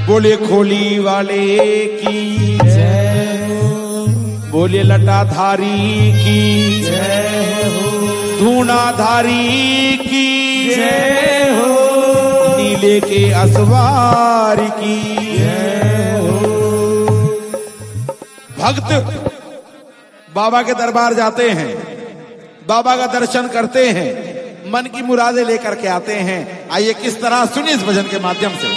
बोले खोली वाले की जय हो, बोले लटाधारी की जय हो, धूणाधारी की जय हो, नीले के असवार की जय हो। भक्त बाबा के दरबार जाते हैं, बाबा का दर्शन करते हैं, मन की मुरादें लेकर के आते हैं। आइए किस तरह सुनिए इस भजन के माध्यम से।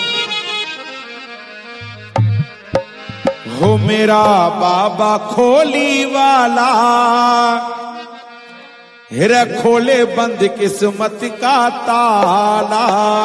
हो मेरा बाबा खोली वाला, हिरा खोले बंद किस्मत का ताला।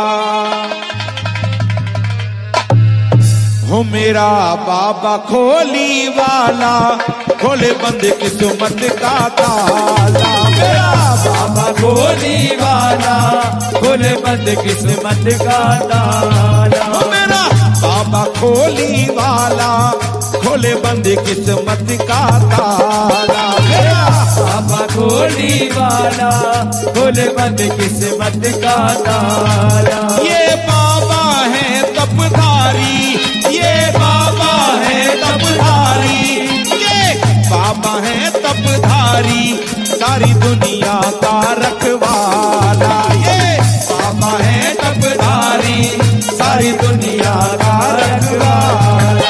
हो मेरा बाबा खोली वाला, खोले बंद किस्मत का ताला। मेरा बाबा खोली वाला, खोले बंद किस्मत का ताला। हो मेरा बाबा खोली वाला, खोले बंद किस्मत का ताला। मेरा बाबा खोली वाला, खोले बंद किस्मत का ताला। ये बाबा है तपधारी, ये बाबा है तपधारी, ये बाबा है तपधारी, सारी दुनिया का रखवाला। ये बाबा है तपधारी, सारी दुनिया का रखवाला।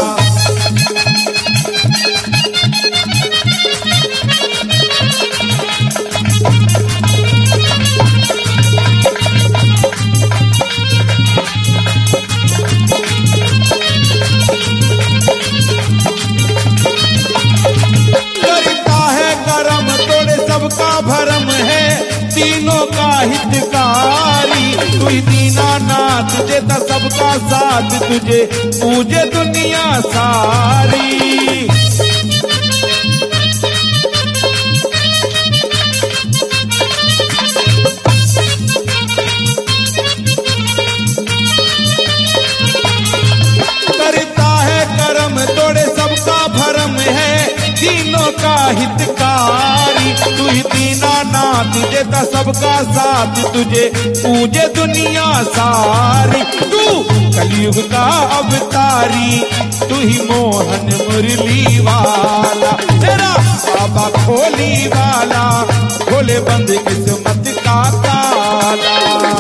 भरम है तीनों का हितकारी, तू ही दीनानाथ देता सबका साथ, तुझे पूजे दुनिया सारी। करता है करम तोड़े सबका भरम है, तीनों का हितकारी, तू ही दीनानाथ देता सबका साथ, तुझे पूजे दुनिया सारी। तू कलयुग का अवतारी, तू ही मोहन मुरली वाला। तेरा बाबा खोली वाला, खोले बंद किस्मत का ताला।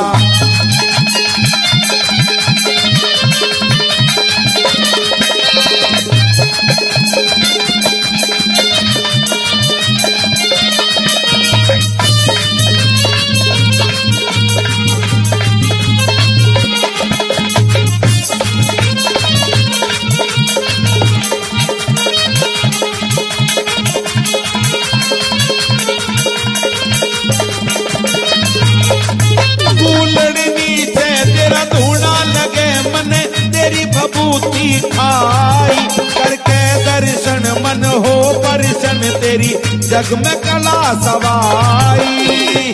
भभूति खाई करके दर्शन, मन हो परशन, तेरी जग में कला सवाई।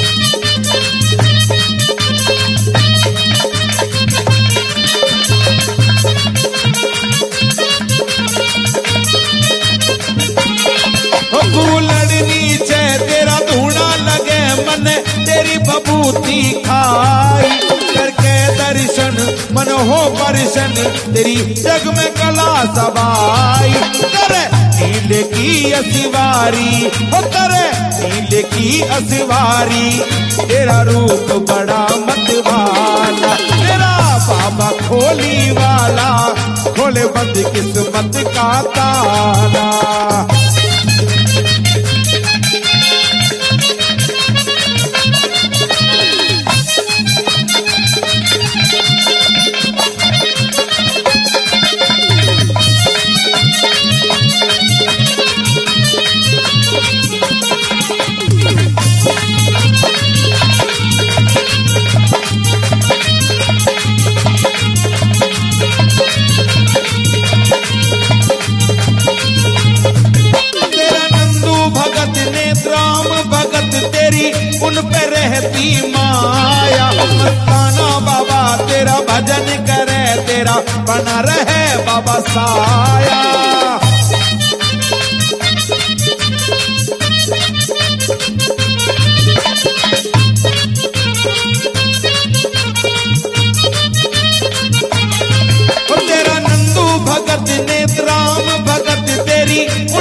फूलड़ नीचे तेरा धूना लगे, मन तेरी भभूति खाई करके दर्शन, मन हो परशन, तेरी जग में कला सवाई। करे नीले की असिवारी, हो करे नीले की असिवारी, तेरा रूप बड़ा मतवाला। तेरा बाबा खोली वाला, खोले बंद किस्मत का ताला। उन पे रहती माया, मस्ताना बाबा तेरा भजन करे, तेरा बना रहे बाबा साया।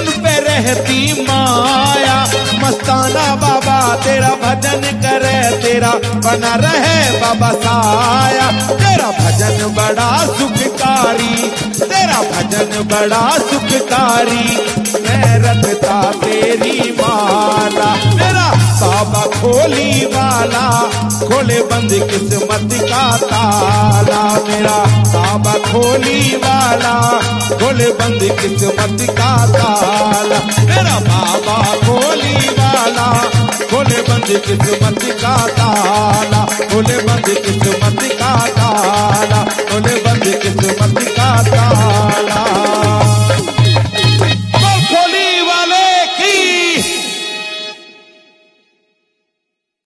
उन पे रहती माया। मस्ताना बाबा तेरा भजन करे, तेरा बना रहे बाबा साया। तेरा भजन बड़ा सुखकारी, तेरा भजन बड़ा सुखकारी, मैं रखता तेरी माला। मेरा बाबा खोली वाला, खोले बंद किस्मत का ताला। मेरा बाबा खोली वाला, खोले बंद किस्मत का ताला। मेरा बाबा खोली वाला, खोले बंद किस्मत का ताला। खोले बंद किस्मत का ताला, खोले बंद किस्मत